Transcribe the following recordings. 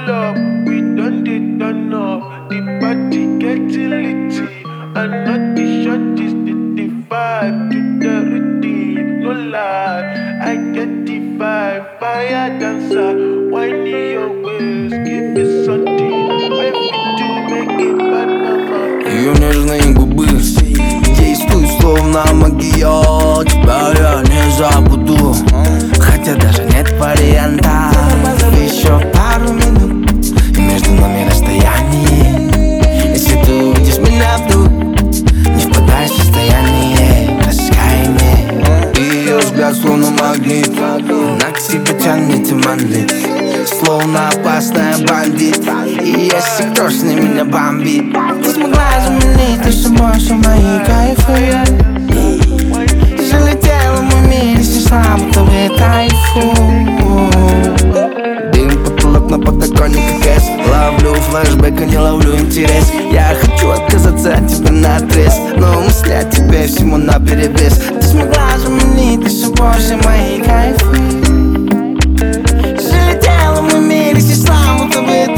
pull up, we done dey turn up. The party getting litty, and not the shorties did the vibe to the rhythm. No lie, I get the vibe. Fire dancer, whining your waist, give me something. Make me do, make it bad mama. Ее нежные губы действуют словно магия. Тебя я не забуду, хотя даже нет варианта. Еще пару минут, и между нами расстояние. Если ты увидишь меня вдруг, не впадай в состояние раскаяния. Ее взгляд словно магнит, она к себе тянет и манит, словно опасная бандит. И если кровь на меня бомбит, ты смогла заменить лишь больше мои кайфы. Ты залетела в мой мир и снесла будто бы тайфун. Дым, потолок на подоконнике КС. Ловлю флешбэк, а не ловлю интерес. Я хочу отказаться от тебя наотрез, но мысли о тебе всему наперевес. Ты смогла заменить лишь больше мои кайфы. Залетела в мой мир и снесла будто бы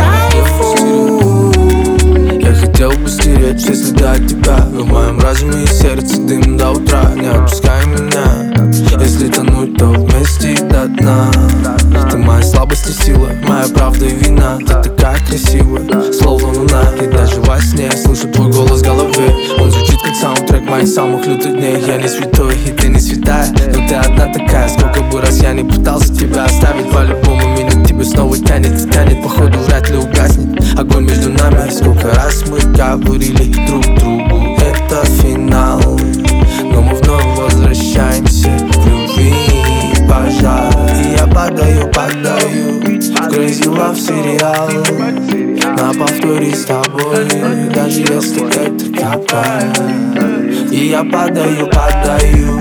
тайфун. Я хотел бы стереть все следы от тебя, но в моем разуме и сердце дым до утра. Не отпускай меня, если тонуть, то вместе до дна. Ты моя слабость и сила, моя правда и вина. Ты такая красивая, словно луна. И даже во сне я слышу твой голос в голове. Он звучит как саундтрек моих самых лютых дней. Я не святой, и ты не святая, но ты одна такая. Сколько бы раз я не пытался тебя оставить, по-любому меня к тебе снова тянет и тянет. Походу вряд ли угаснет огонь между нами. Сколько раз мы говорили друг другу, это финал, но мы вновь возвращаемся в любви и пожар. И я падаю в Crazy Love сериал на повторе с тобой, даже если это капает. И я падаю в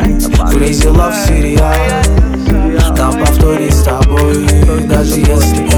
Crazy Love сериал на повторе с тобой, даже если